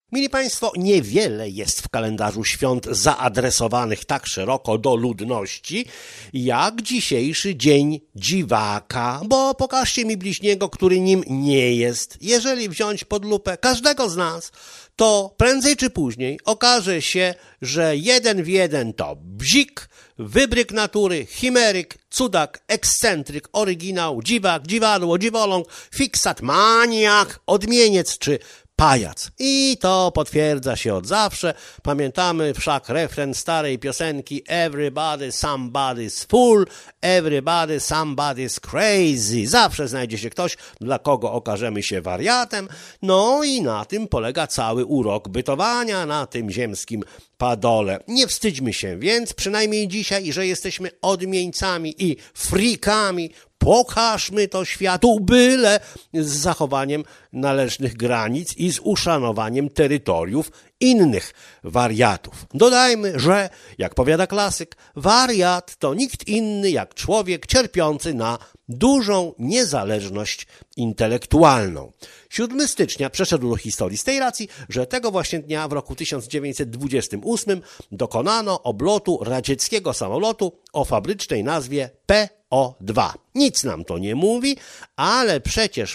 Mili Państwo, niewiele jest w kalendarzu świąt zaadresowanych tak szeroko do ludności, jak dzisiejszy Dzień Dziwaka, bo pokażcie mi bliźniego, który nim nie jest. Jeżeli wziąć pod lupę każdego z nas, to prędzej czy później okaże się, że 1 w 1 to bzik, wybryk natury, chimeryk, cudak, ekscentryk, oryginał, dziwak, dziwadło, dziwoląg, fiksat, maniak, odmieniec czy pajac. I to potwierdza się od zawsze. Pamiętamy wszak refren starej piosenki Everybody, somebody's fool, everybody, somebody's crazy. Zawsze znajdzie się ktoś, dla kogo okażemy się wariatem. No i na tym polega cały urok bytowania na tym ziemskim padole. Nie wstydźmy się więc, przynajmniej dzisiaj, że jesteśmy odmieńcami i frikami. Pokażmy to światu, byle z zachowaniem należnych granic i z uszanowaniem terytoriów innych wariatów. Dodajmy, że, jak powiada klasyk, wariat to nikt inny jak człowiek cierpiący na dużą niezależność intelektualną. 7 stycznia przeszedł do historii z tej racji, że tego właśnie dnia w roku 1928 dokonano oblotu radzieckiego samolotu o fabrycznej nazwie PO-2. Nic nam to nie mówi, ale przecież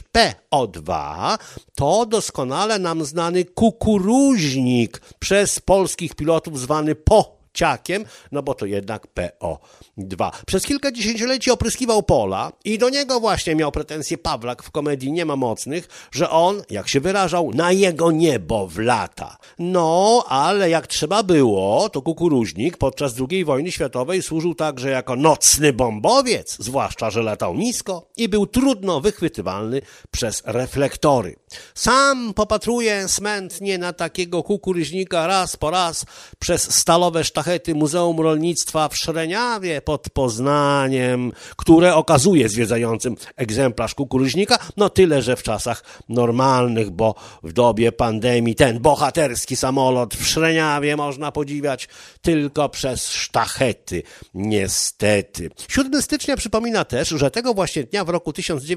PO-2 to doskonale nam znany kukuruźnik, przez polskich pilotów zwany pociakiem, no bo to jednak PO-2. Przez kilka dziesięcioleci opryskiwał pola i do niego właśnie miał pretensje Pawlak w komedii Nie ma mocnych, że on, jak się wyrażał, na jego niebo wlata. No, ale jak trzeba było, to kukuruźnik podczas II wojny światowej służył także jako nocny bombowiec, zwłaszcza, że latał nisko i był trudno wychwytywalny przez reflektory. Sam popatruję smętnie na takiego kukuryźnika raz po raz przez stalowe sztachety Muzeum Rolnictwa w Szreniawie pod Poznaniem, które okazuje zwiedzającym egzemplarz kukuryźnika, no tyle, że w czasach normalnych, bo w dobie pandemii ten bohaterski samolot w Szreniawie można podziwiać tylko przez sztachety, niestety. 7 stycznia przypomina też, że tego właśnie dnia w roku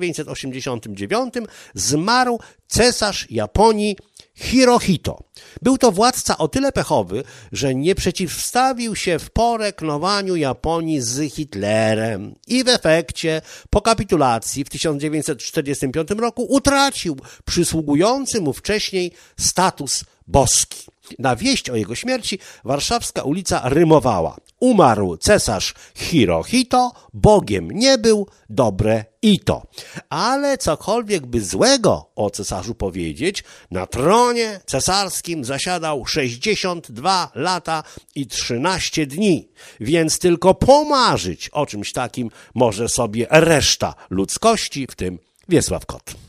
1989 zmarł cesarz Japonii Hirohito. Był to władca o tyle pechowy, że nie przeciwstawił się w porę knowaniu Japonii z Hitlerem i w efekcie po kapitulacji w 1945 roku utracił przysługujący mu wcześniej status boski. Na wieść o jego śmierci warszawska ulica rymowała: umarł cesarz Hirohito, Bogiem nie był, dobre i to. Ale cokolwiek by złego o cesarzu powiedzieć, na tronie cesarskim zasiadał 62 lata i 13 dni, więc tylko pomarzyć o czymś takim może sobie reszta ludzkości, w tym Wiesław Kot.